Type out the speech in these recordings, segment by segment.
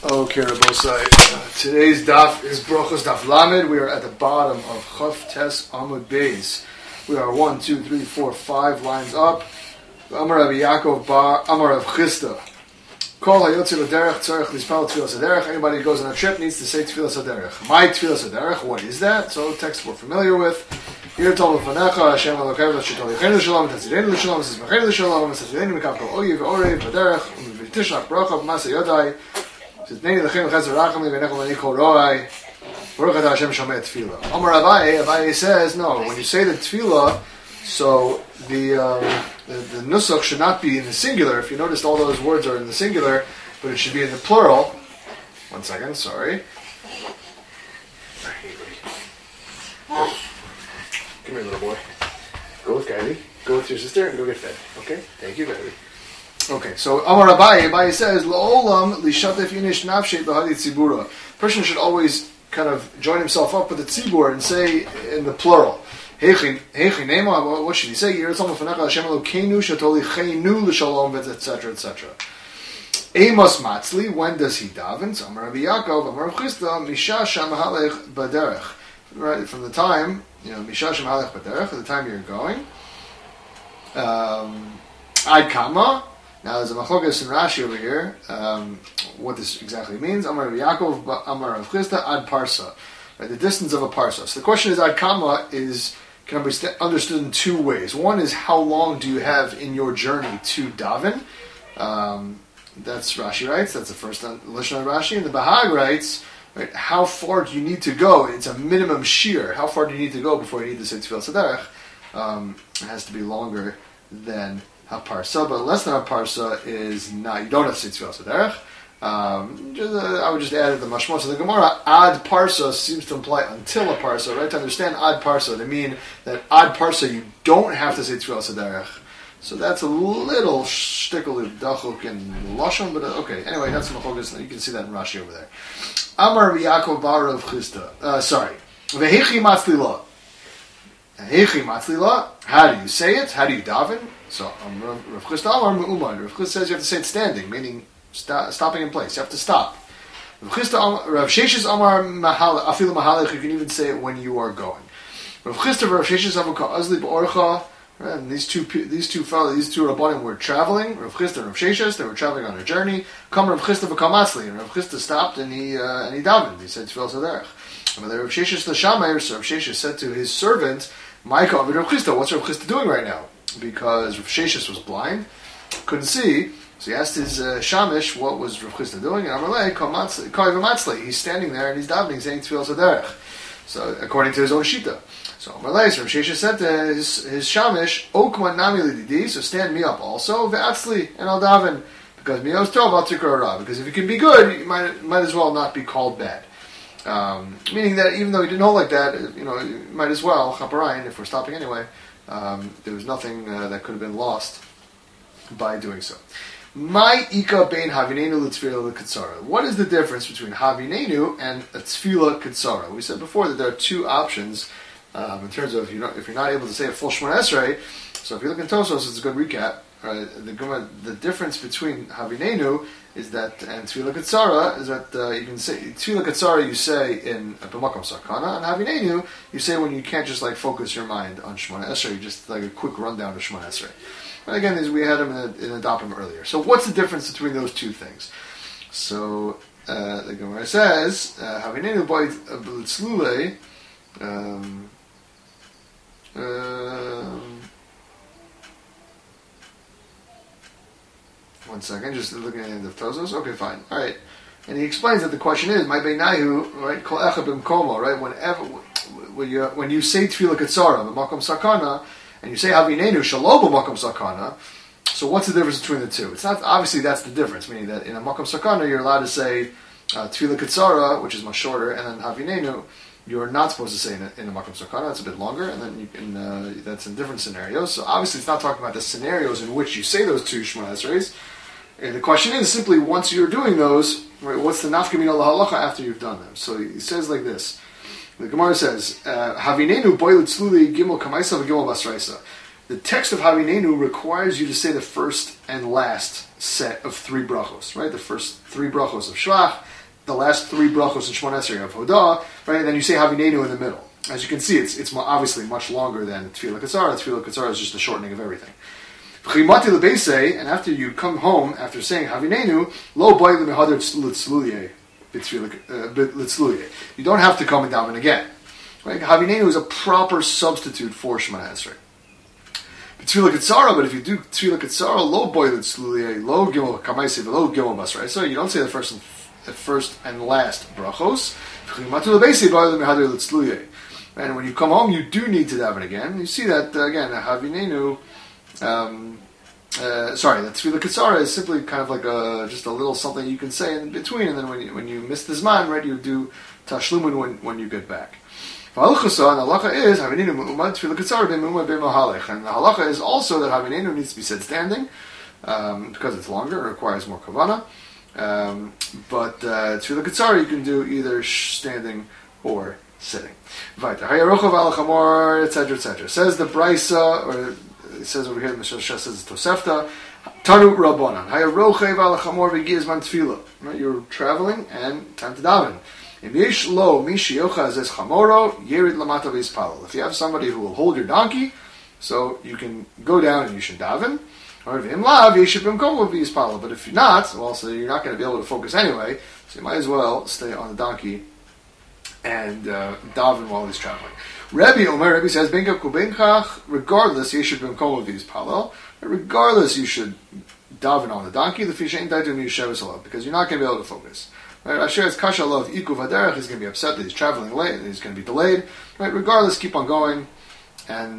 Okay, Rabosai. Today's daf is Brochos Daf Lamed. We are at the bottom of Chaf Tes Amud Beis. We are 1, 2, 3, 4, 5 lines up. Amar Rabbi Yaakov Bar Amar Rav Chisda. Kol hayotzi l'derech tzarech lispal tfilas haderech. Anybody who goes on a trip needs to say tfilas haderech. My tfilas haderech. What is that? So text we're familiar with. Here Tov Lefanecha Hashem Elokeinu Shitol Yichenu L'Shalom Tatzidenu L'Shalom Tzizmachenu L'Shalom Tzizmachenu Mikav Kol Oyev Orev Haderech V'Tishlach Bracha B'Masa Yodai. Neni L'Chenu Chesed Rachamli V'Nechol L'Nikol Roai Baruch Atah Hashem Shomei Tefillah. Amar Abaye says no. When you say the tefillah, so the nusach should not be in the singular. If you noticed, all those words are in the singular, but it should be in the plural. 1 second, sorry. Come here, little boy. Go with Kylie. Go with your sister and go get fed. Okay? Thank you, Kylie. Okay, so Amar Abaye says, L'olam lishatef inish nafshe b'hadi tzibura. Person should always kind of join himself up with the tzibur and say in the plural. What should he say? Etc. etc. Amos Matzli, when does he daven? So Amar Rabbi Yaakov, Amar Rav Chisda, Misha Shamahalech Baderech. Right, from the time, Misha Shamahalech Baderech, at the time you're going. Ad Kama. Now there's a machlokas in Rashi over here. What this exactly means? Amar Rabbi Yaakov, Amar Rav Chisda, Ad Parsa. Right, the distance of a parsa. So the question is, Ad Kama can be understood in two ways. One is, how long do you have in your journey to daven? That's Rashi writes. That's the first lashon of Rashi. And the Bahag writes, right, how far do you need to go? It's a minimum shear. How far do you need to go before you need to say Tefillah Saderech? It has to be longer than Haparsa, but less than Haparsa is not. You don't have to say Tefillah Saderech. I would just add the mashma. So the Gemara ad parsa seems to imply until a parsa, right? To understand ad parsa, to mean that ad parsa you don't have to say tefillah saderech. So that's a little shtickle of dachuk and lashon, but okay. Anyway, that's the machlokas. You can see that in Rashi over there. Amar Yaakov bar Rav Chisda. Vehechi matzlila. Vehechi matzlila. How do you say it? How do you daven? So Rav Chisda Amar Me'uman. Rav Chisda says you have to say it standing, meaning stopping in place. You have to stop. Rav Sheshes Amar Afilu Mahalech. You can even say it when you are going. Rav Chisda Rav Sheshes Avukah Azli B'Orcha. And these two Rabbanim were traveling. Rav Chisda and Rav Sheshes, they were traveling on a journey. Come Rav Chisda v'Kamatzli, and Rav Chisda stopped and he davened. He said Tefillah Saderech. And Rav Sheshes l'Shamayr, so Rav Sheshes said to his servant, Micah Rav Chisda, what's Rav Chisda doing right now? Because Rav Sheshes was blind, couldn't see. So he asked his Shamish, what was Rav Chisda doing? And Amalei, Kamatzli, he's standing there and he's davening, saying Tefillah Saderech. So according to his own shita. So Amalei, so Rav Sheshes said to his Shamish, Okman Nami Lididi, so stand me up also, Ve'atzli, and I'll daven. Because Mios Tov, I'll tikra ra. Because if you can be good, you might as well not be called bad. Meaning that even though he didn't hold like that, you might as well, Chaparayin, if we're stopping anyway, there was nothing that could have been lost by doing so. My ika bein havinenu l'tefillah l'katzara. What is the difference between havinenu and a tefillah katzara? We said before that there are two options in terms of if you're not able to say a full Shemona Esrei. So if you look in Tosos, it's a good recap. Right? The difference between havinenu is that and tefillah katzara is that you can say tefillah katzara you say in b'makom sakana, and havinenu you say when you can't just focus your mind on Shemona Esrei, just like a quick rundown of Shemona Esrei. And again, we had them in the Dapim earlier. So what's the difference between those two things? So the Gemara says, Havinenu b'ayit b'litzlulei. One second, just looking at the end of Tozos. Okay, fine. All right. And he explains that the question is, my beinayu, right? Kol echa b'mkomo, right? When you say tefillah katzara, b'makom sakana, and you say Havinenu Shalom Makom Sakana, so what's the difference between the two? It's not obviously that's the difference, meaning that in a Makom Sakana you're allowed to say Tefillah Katzara, which is much shorter, and then Havinenu you're not supposed to say in a Makom Sakana, it's a bit longer, and then you can that's in different scenarios. So obviously it's not talking about the scenarios in which you say those two Shemona Esreis. And the question is simply once you're doing those, right, what's the nafkamina lahalacha after you've done them? So he says like this. The Gemara says, Havinenu boilet sluli gimel kamaisa v'gimel basraisa. The text of Havinenu requires you to say the first and last set of three brachos, right? The first three brachos of Shlach, the last three brachos in Shemona Esrei of Hodah, right? And then you say Havinenu in the middle. As you can see, it's obviously much longer than Tefillah Katsara. Tefillah Katsara is just a shortening of everything. And after you come home, after saying Havinenu, lo boy lemehadar litzluye. You don't have to come and daven again. Right? Havinenu is a proper substitute for Shemona Esrei. Tefillah Katsara, but if you do Tefillah Katsara, lo boy litzluye, lo gimel kamaisi, lo gimel basra. So you don't say the first and last brachos. And when you come home, you do need to daven again. You see that again. Havinenu. That Tefillah Katsara is simply kind of like just a little something you can say in between, and then when you miss the zman, right, you do tashlumin when you get back. And the halacha is Havinenu mu'umad Tefillah Katsara b'mu'umad b'mahalech, and the halacha is also that Havinenu needs to be said standing because it's longer, it requires more kavana. But Tefillah Katsara you can do either standing or sitting. Etc. Says the Brisa, or it says over here, Mr. Shah says Tosefta, Tanu Rabbanan. Hayarochev al chamor v'gizman tefillah. Right, you're traveling and time to daven. If you have somebody who will hold your donkey, so you can go down and you should daven. Or but if you're not, well, so you're not going to be able to focus anyway, so you might as well stay on the donkey and daven while he's traveling. Rebbe says, regardless, you should regardless, you should daven on the donkey, because you're not going to be able to focus. Right? Asher is kasha love ikuv haderech. He's going to be upset that he's traveling late and he's going to be delayed. Right? Regardless, keep on going, and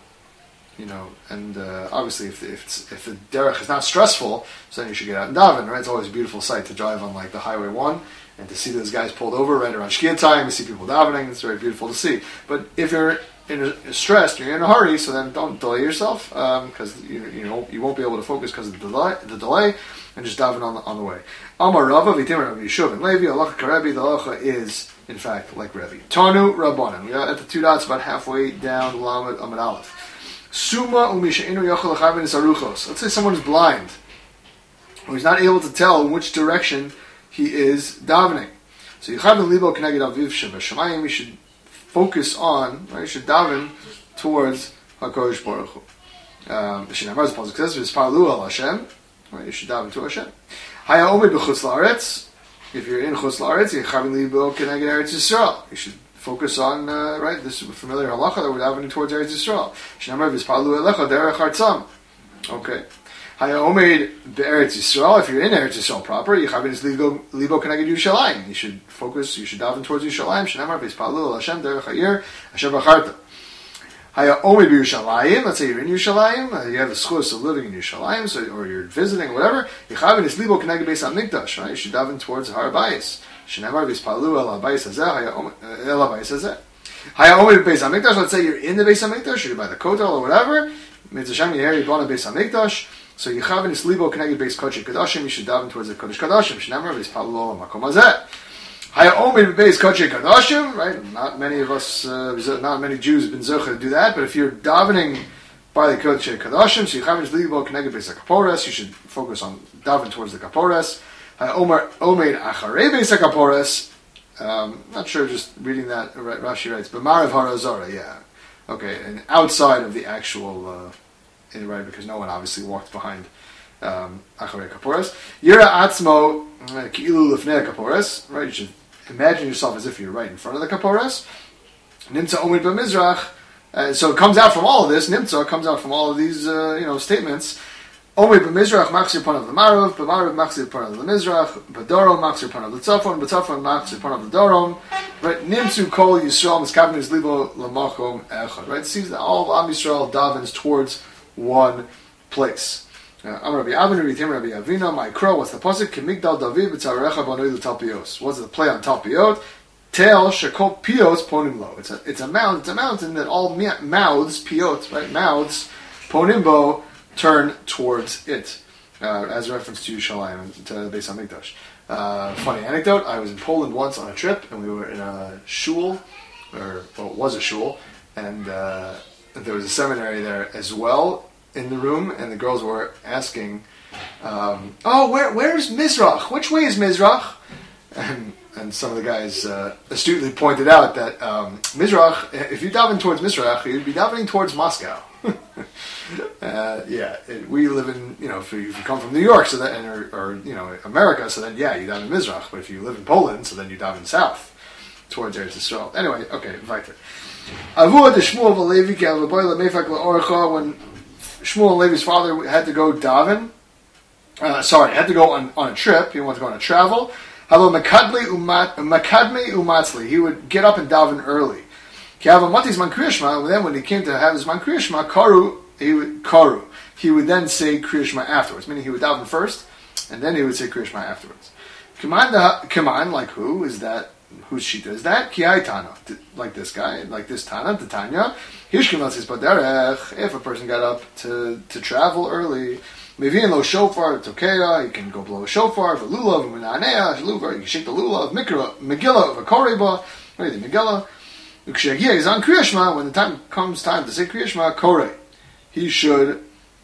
obviously, if the derech is not stressful, so then you should get out and daven. Right? It's always a beautiful sight to drive on like the Highway 1 and to see those guys pulled over right around Shkia time. You see people davening. It's very beautiful to see. But if you're stressed, you're in a hurry, so then don't delay yourself because you won't be able to focus because of the delay, and just daven on the way. Amar Rava v'timer Rabbi Yishuv and Levi halacha karebi. The halacha is in fact like Rebbe. Tanu Rabbanan. We are at the two dots, about halfway down Lamed Amud Aleph. Suma u'mishe'enu yochel lechavin es aruchos. Let's say someone is blind, or he's not able to tell in which direction he is davening. So yichavin libo keneged aviv shebashamayim. We should focus on, right? You should daven towards HaKadosh Baruch Hu. The Shinamar pasuk says, "V'ispalu al Hashem." Right? You should daven to Hashem. Haya omed b'chutz la'aretz. If you're in chutz la'aretz, yichavin libo keneged Eretz Yisrael. You should focus on right. This is familiar halacha that we're davening towards Eretz Yisrael. Shinamar v'ispalu elecha derech hartzam. Okay. Haya omed be'eretz Yisrael. If you're in Eretz Yisrael proper, yichavin libo keneged Yerushalayim. You should focus. You should daven towards Yerushalayim. Shinamar v'ispalu al Hashem derech hayir asher b'charta. Haya omed b'Yerushalayim. Let's say you're in Yerushalayim. You have the schus of living in Yerushalayim, or you're visiting, or whatever. Yichavin is libo keneged Beis Hamikdash. Right? You should daven towards Har Bayis. Shinamar v'ispalu el Bayis hazeh. El Bayis hazeh. Haya omed Beis Hamikdash. Let's say you're in the Beis Hamikdash, or you're by the Kotel or whatever. Mitzvah Yeheri Bona Beis Hamikdash. So Yichavin is libo keneged Beis Kodesh Kadashim. You should daven towards the Kodesh Kadashim. Shinamar v'ispalu el Makom hazeh. Haya omed Beis Kodesh Kadashim. Right? Not many of us, not many Jews have been zocheh to do that. But if you're davening by the Kodesh Kadashim, so Yichavin is libo keneged Beis HaKaporas. You should focus on daven towards the Kaporas. Haya omed Acharei Beis HaKaporas. Not sure. Just reading that, Rashi writes, "B'marav harazara." Yeah. Okay, and outside of the actual. Right, because no one obviously walked behind Acharei Kaporas. Yira atzmo ki'ilu lifnei Kaporas. Right, you should imagine yourself as if you're right in front of the Kaporas. Nimtza omid b'mizrach. So it comes out from all of this. Nimtza comes out from all of these statements. Omid b'mizrach machzir panav l'marav, b'marav machzir panav l'mizrach, b'dorom machzir panav l'tzafon, b'tzafon machzir panav l'dorom. Right, nimtzu kol Yisrael miskavin is libo l'makom echad. Right, it seems that all of Am Yisrael davens towards one place. Amar Rabbi Avinu, Ritim Rabbi Avina, my crow, what's the pasuk? Kimigdal David b'tzarecha banoi l'talpios. What's the play on talpiot? Tel shekol pios ponim lo. It's a mountain that all mouths, piot, right, mouths, ponimbo, turn towards it. As a reference to Yerushalayim, to Beis Hamikdash. Funny anecdote, I was in Poland once on a trip, and we were in a shul, it was a shul, and there was a seminary there as well in the room, and the girls were asking, where's Mizrach? Which way is Mizrach? And some of the guys astutely pointed out that Mizrach, if you daven towards Mizrach, you'd be davening towards Moscow. We live in, if you come from New York, so that, or America, so then you daven Mizrach. But if you live in Poland, so then you daven south towards Eretz Yisrael. Anyway, okay, weiter. Avua de Shmuel v'Levi ki al v'boy le'mefak le'orecha, when Shmuel and Levi's father had to go daven, had to go on a trip. He wanted to go on a travel. Halo makadmi umatzli. He would get up and daven early. Then when he came to have his man kriyashma, he would then say kriyashma afterwards. Meaning he would daven first, and then he would say kriyashma afterwards. Kaman, like who is that? Whose shita is that? Kiai Tana, like this guy, like this Tana, the Tanya. If a person got up to travel early, Mevi'in lo shofar tokeya, you can go blow a shofar, v'lulav, v'menanea, shluvar, you can shake the lulav, megillah, v'koreba, what is it, megillah? Ukshegia is on kriyashma, when the time comes time to say kriyashma, kore. He should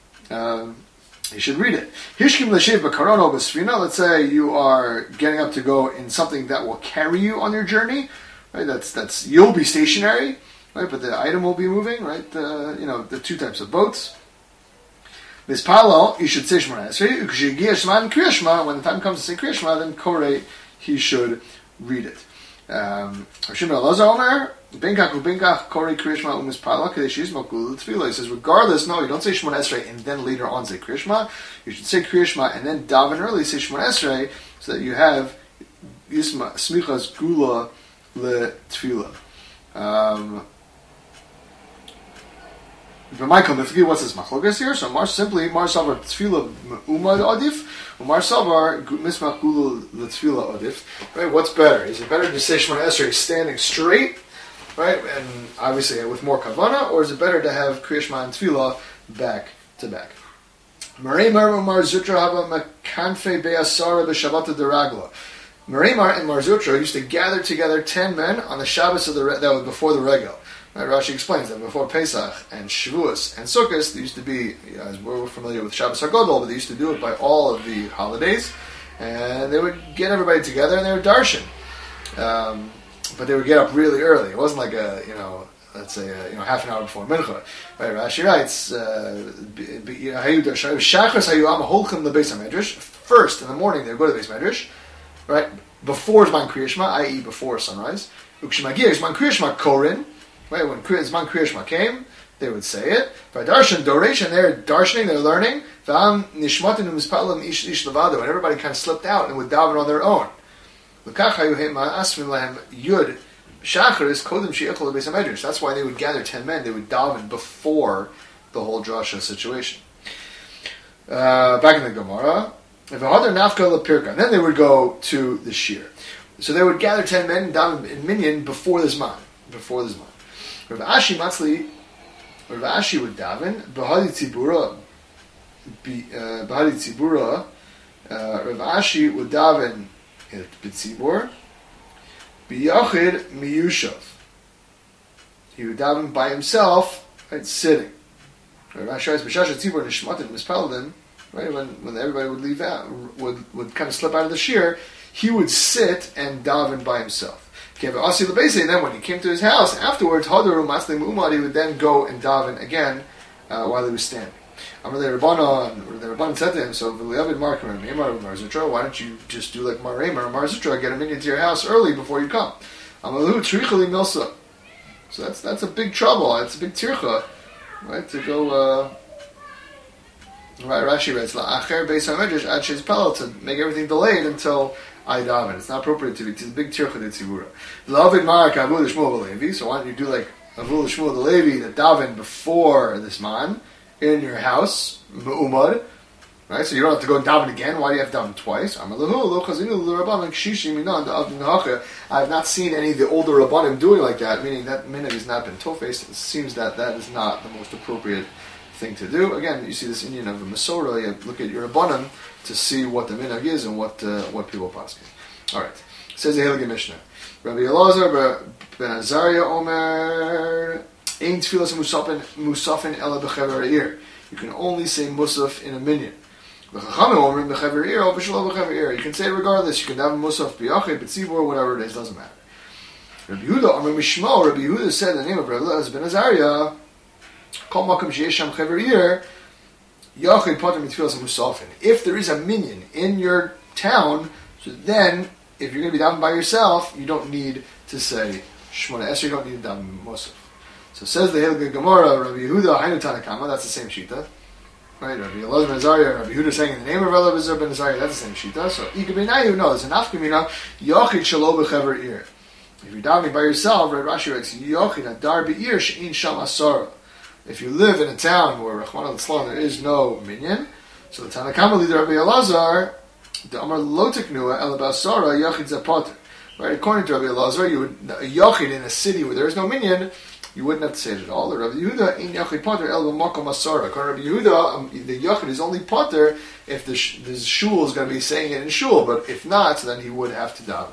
read it. Hishkim l'shev b'karono b'sfina, let's say you are getting up to go in something that will carry you on your journey, right? That's you'll be stationary, right? But the item will be moving, right? The two types of boats. Mispalo, you should say Shemona Esrei. Kriyashma, when the time comes to say Kriyashma, then Korei, he should read it. Shimon Elazar Omer, Benkach ubenkach Korei Kriyashma umispalo kadeshiz makul tefillah. He says, regardless, no, you don't say Shemona Esrei and then later on say Kriyashma. You should say Kriyashma and then daven early, say Shemona Esrei, so that you have smichas gula le tefillah. Michael Nifki, what's this machlokas here? So Mar Savar Tefillah Umad Adif, Mar Savar Mismach Gulu Tefillah Adif. Right? What's better? Is it better to say Shemona Esrei standing straight, right, and obviously with more kavana, or is it better to have Kriyashma and Tefillah back to back? Mareimar Umar Zutra Haba Makanfe Be'asara B'Shabbat Deragla. Mareimar and Mar Zutra used to gather together 10 men on the Shabbos of that was before the Regel. Right, Rashi explains that before Pesach and Shavuos and Sukkot, they used to be, as we're familiar with Shabbos HaGodol, but they used to do it by all of the holidays, and they would get everybody together and they would darshan. But they would get up really early. It wasn't like let's say half an hour before Mincha. Right, Rashi writes, first in the morning they would go to the Beis Medrash, right, before Zman Kriyashma, i.e. before sunrise. Ukshemagir Zman Kriyashma Korin. Right, when Zman Kriyashma came, they would say it. By Darshan Doration, they're darshaning, they're learning. V'am Nishmatin U'Mispalim Ish Levado, and everybody kind of slipped out and would daven on their own. L'kach hayu he'ma asmin lahem Yud Shacharis Kodim She'echol Beis HaMedrash. That's why they would gather 10 men. They would daven before the whole drasha situation. Back in the Gemara, V'hadar Nafka L'Pirka, and then they would go to the Shir. So they would gather 10 men and daven in minyan before the Zman. Rav Ashi would daven, Bahadi Tzibura, Rav Ashi would daven B'tzibur, B'yachid Miyushav. He would daven by himself, right, sitting. Rav Ashi writes, B'shasha Tzibur Nishmatin Mispaldim, right, when everybody would leave out, would kind of slip out of the shir, he would sit and daven by himself. And then when he came to his house, afterwards, he would then go and daven again while he was standing. The Rabbanan said to him, so why don't you just do like Mar Zutra, get him into your house early before you come? So that's a big trouble. It's a big tircha, right? To go. Right, Rashi writes, to make everything delayed until I daven. It's not appropriate to be the big tircha de tzibura. So why don't you do like Avul Shmuel the Levi that daven before this man in your house, me'umad, right? So you don't have to go and daven again. Why do you have to daven twice? I have not seen any of the older Rabbanim doing like that, meaning that minhag has not been tofes. It seems that is not the most appropriate thing to do. Again, you see this Indian of a Masorah, you look at your Rabbanim to see what the minhag is and what people pass. All right. Says the Heilige Mishnah. Rabbi Elazar ben Azariah Omer Ein Tfilas Musafin Ela B'Chever Eir. You can only say Musaf in a minyan. The Chachamim omrim b'chever ir or b'shelo b'chever ir. You can say it regardless. You can daven musaf b'yachid, b'tzibur, whatever it is, doesn't matter. Rabbi Yehuda, Amar Mishmo, Rabbi Yehuda said the name of Rabbi Elazar ben Azariah, Kol makom sheyesham chever ir, yachid poter mitfilas musafin. If there is a minyan in your town, so then, if you're going to be davening by yourself, you don't need to say Shmona Esrei, you don't need to daven musaf. So says the Hilgah Gemara, Rabbi Yehuda, Hainu Tanakama, that's the same shita. Right, Rabbi Elazar ben Azariah, Rabbi Yehuda saying in the name of Rabbi Elazar ben Azariah, that's the same shita. So, Ikabenayu, no, there's an afkamina, yachid shelo b'chever ir. If you're davening by yourself, Rabbi Rashi writes, Yochid adar be'ir she'in sham asara. If you live in a town where Rahman al-Islam there is no minyan, so the Tanakama leader Rabbi Elazar, the Amar lo tiknua el ba'asara yachid zapoter. Right, according to Rabbi Elazar, you would a yachid in a city where there is no minyan, you wouldn't have to say it at all. The Rabbi Yehuda in yachid poter el b'makom asara. According to Rabbi Yehuda, the yachid is only poter if the shul is going to be saying it in shul, but if not, then he would have to daven.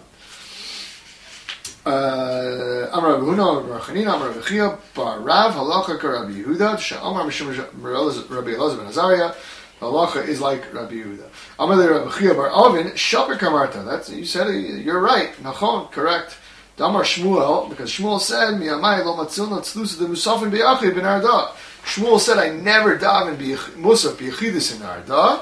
Amar Rabbi Huna, Amar Chanina, Amar Rabbi Chia, Bar Rav, Halacha ka Rabbi Yehuda, She'amar Mishum Rabbi Elazar ben Azariah, Halacha is like Rabbi Yehuda. Amar Rabbi Chia Bar Avin, Shaper Kamarta. That's you said it, you're right, Nachon, correct. Damar Shmuel, because Shmuel said, Miyamai lo matzilna tzlusa de musafin b'yachid ben Arda. Shmuel said, I never daven musaf b'yachidus in Arda.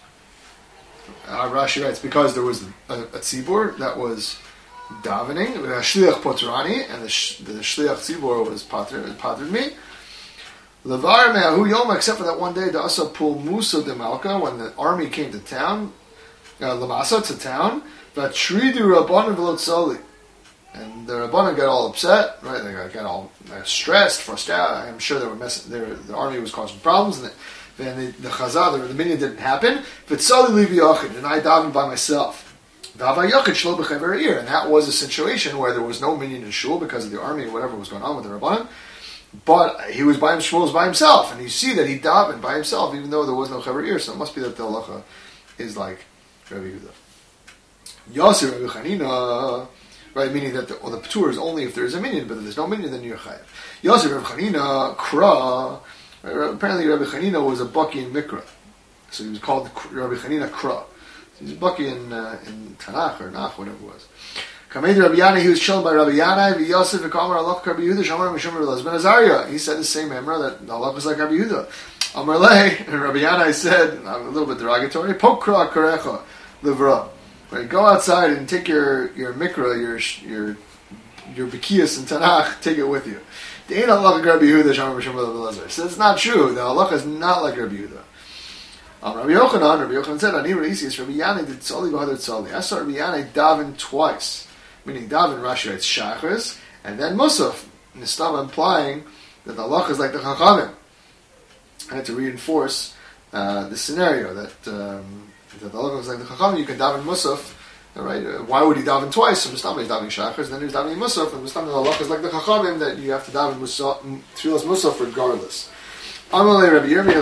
Rashi writes, because there was a tzibur that was davening, shliach poterani, and the shliach tzibur was patered me. Levar me'ahu yom, except for that one day, the asa pul musa de malka, when the army came to town, lamasa to town, vatridu rabbanon v'lo tzali, and the rabbanon got all upset, right? They got all stressed, frustrated. I'm sure they were the army was causing problems, and then the chazah, the minyan didn't happen. V'tzali li v'yachid, and I davened by myself. And that was a situation where there was no minyan in shul because of the army or whatever was going on with the Rabbanan. But he was Shmuel was by himself, and you see that he davened by himself, even though there was no chaver ir. So it must be that the halacha is like Rabbi Yehuda. Yasir Rabbi Chanina, right? Meaning that the patur is only if there is a minyan, but if there's no minyan, then you're chayav. Yasir Rabbi Chanina Kra. Apparently, Rabbi Chanina was a baki in Mikra, so he was called Rabbi Chanina Kra. He's a baki in Tanakh or Nach, whatever it was. Kamei Rabbi Yanai, he was chilled by Rabbi Yanai, v'Yosef v'Kamar Allah Rabbi Yehuda, Shamar Mishum Rabbi Elazar ben Azariah. He said the same emra that Allah was like Rabbi Yehuda. Amar Lei, and Rabbi Yanai said, a little bit derogatory, Pokra karecha livra. Right, go outside and take your mikra, your bikiyas in Tanakh, take it with you. They ain't Allah like Rabbi Yehuda, Shamar Mishum Rabbi Elazar. So it's not true. The Allah is not like Rabbi Yehuda. Rabbi Yochanan said, Ani Reisius, Rabbi Yanai did tzali v'hadar tzali. I saw Rabbi Yanai daven twice. Meaning daven, Rashi writes shachris, and then musaf. Nistam implying that the halach is like the chachamim. I had to reinforce the scenario that the halach is like the chachamim. You can daven musaf, right? Why would he daven twice? So Nistam is davening shachris, and then he's davening musaf, and Nistam the halach is like the chachamim that you have to daven tefillas musaf regardless. Maybe he didn't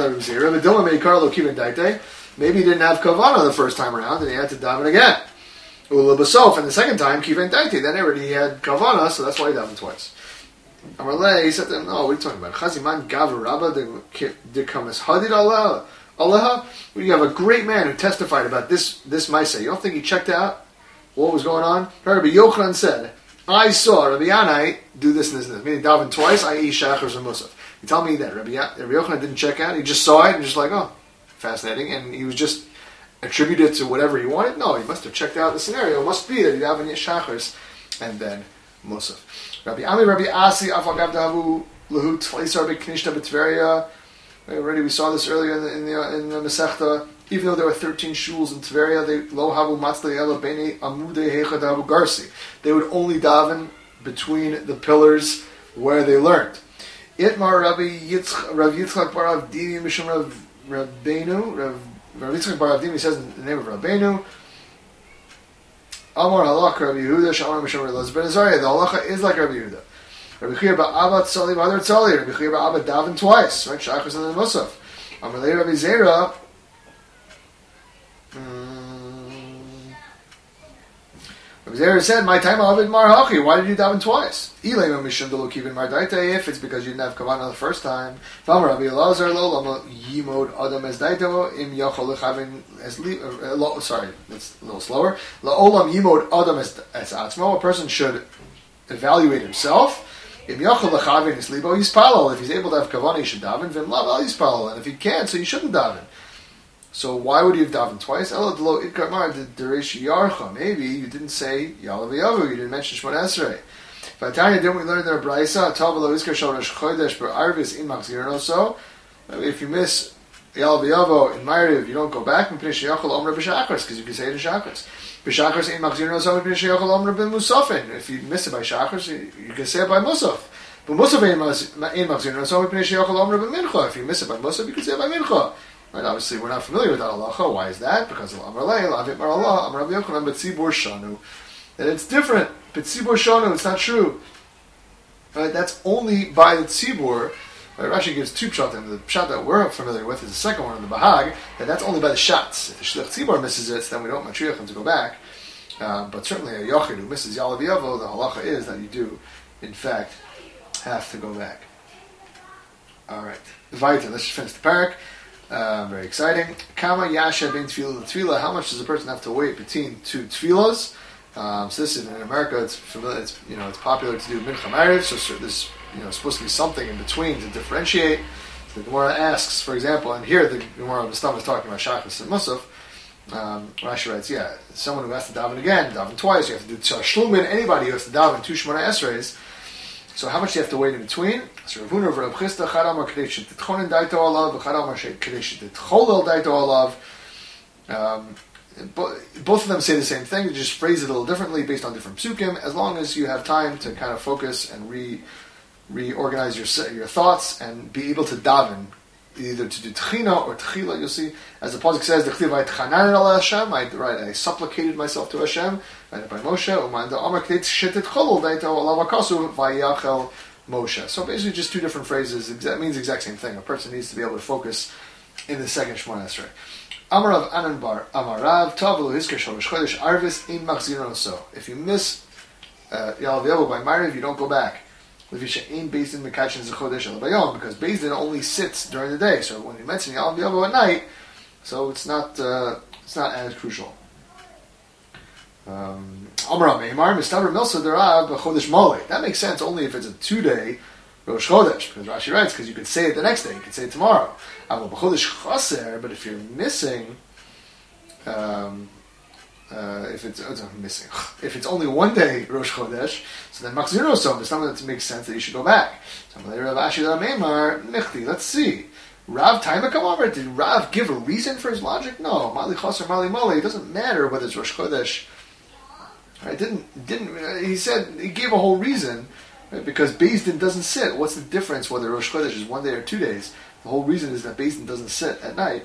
have kavanah the first time around, and he had to daven again. And the second time, kiven daite, then already he had kavanah, so that's why he davened twice. Amalei, he said to him, no, what are you talking about? Chaziman gav rabba de kamas hadid Allah. You have a great man who testified about this Maaseh. You don't think he checked out what was going on? Rabbi Yochanan said, I saw Rabbi Yanai do this and this and this. Meaning daven twice, i.e. shachar and musaf. You tell me that Rabbi Yochanan didn't check out, he just saw it and just like, oh, fascinating, and he was just attributed to whatever he wanted? No, he must have checked out the scenario. It must be that he'd have shachars and then musaf. Rabbi Ami, Rabbi Asi, Afagav Davu, Lahu, Tfais Rabbi Knishta B'Tveria. Already we saw this earlier in the Masechta. Even though there were 13 shuls in Tveria, they lo havu matzli ela beni amudei heicha davu garsi. They would only daven between the pillars where they learned. Itmar Rabbi Yitzchak bar Avdimi Mishum Rabbeinu. Rabbi Yitzchak bar Avdimi says in the name of Rabbeinu. Amar halach Rabbi Yehuda Shamar Mishum Rabbi Elazar ben Azariah. The halacha is like Rabbi Yehuda. Rabbi Chia ba'Abba tzali v'adar tzali. Rabbi Chia ba'Abba daven twice. Right, shachas and then musaf. Amar lei Rabbi Zera. Rabbi Zera said, "My time Avid Mar Hachi. Why did you daven twice? If it's because you didn't have kavanah the first time." Sorry, that's a little slower. La'olam yimod adam es atzmo. A person should evaluate himself. If he's able to have kavanah, he should daven. And if he can't, so you shouldn't daven. So why would you have davened twice? Maybe you didn't say Yalav Yavu, you didn't mention Shemona Esrei. Vatanya, didn't we learn there Braisa? If you miss Yalav Yavu in Ma'ariv, you don't go back because you can say it in Shachris. If you miss it by Shachris, you can say it by Musaf. But Musaf if you miss it by Musaf, you can say it by Mincha. Right, obviously, we're not familiar with that halacha. Why is that? Because of Amar Lei, Lavit Mar Allah, Amar Rabbi Yochanan, Betzibur Shanu. That it's different. Betzibur Shanu, it's not true. Right, that's only by the Tzibur. Right, Rashi gives two pshatim. The pshat that we're familiar with is the second one in the Bahag, and that's only by the Shatz. If the Shliach Tzibur misses it, then we don't matriach him to go back. But certainly a Yochid who misses Yalav Yavo, the halacha is that you do, in fact, have to go back. Alright. Vaita, let's just finish the parak. Very exciting. Kama yasha ben tefillah tefillah. How much does a person have to wait between two tefillahs? So this is in America. It's familiar. It's popular to do mincha ma'ariv. So this supposed to be something in between to differentiate. So the Gemara asks, for example, and here the Gemara of the Stam is talking about Shachris and Musaf. Rashi writes, someone who has to daven again, daven twice. You have to do tzar shlumin. Anybody who has to daven two Shemona Esreis. So how much do you have to wait in between? So Rav Huna of Rav Chisda, Chad Amar Kedei Shetitchonin Daito Alav, Chad Amar Kedei Shetitcholel Daito Alav. Both of them say the same thing, they just phrase it a little differently based on different psukim, as long as you have time to kind of focus and reorganize your thoughts and be able to daven, either to do tchina or tchila. You'll see, as the pasuk says, I supplicated myself to Hashem, by Moshe, Moshe. So basically just two different phrases, it means the exact same thing. A person needs to be able to focus in the second Shemona Esrei. Amarav Ananbar, Amarav, Tavlu Hisker Shalosh Chodesh Arvis in Machziron. So if you miss Yalav Yavu by Ma'ariv, you don't go back. Because Beis Din only sits during the day. So when you mention Yalav Yavu at night, so it's not as crucial. That makes sense only if it's a 2-day Rosh Chodesh, because Rashi writes, because you could say it the next day, you could say it tomorrow. But if you're missing, if it's only 1 day Rosh Chodesh, so then Machzir Osom, it's something that makes sense that you should go back. Let's see. Rav Taima Kamar, did Rav give a reason for his logic? No. Mali Chaser, Mali Mali, it doesn't matter whether it's Rosh Chodesh. Right? He said, he gave a whole reason, right? Because Beis Din doesn't sit. What's the difference whether Rosh Chodesh is 1 day or 2 days? The whole reason is that Beis Din doesn't sit at night.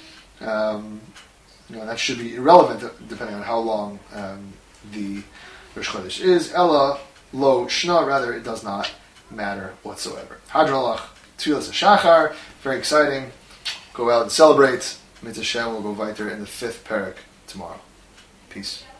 That should be irrelevant depending on how long the Rosh Chodesh is. Ella lo shna, rather it does not matter whatsoever. Hadralach Tfilas Shachar, very exciting. Go out and celebrate. Mitzvah Shem will go weiter in the 5th parak tomorrow. Peace.